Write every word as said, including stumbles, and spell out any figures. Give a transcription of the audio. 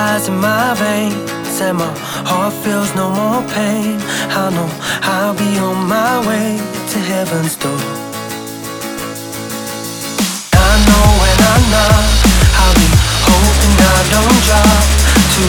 lies in my veins, and my heart feels no more pain. I know I'll be on my way to heaven's door. I know when I knock, I'll be hoping I don't drop.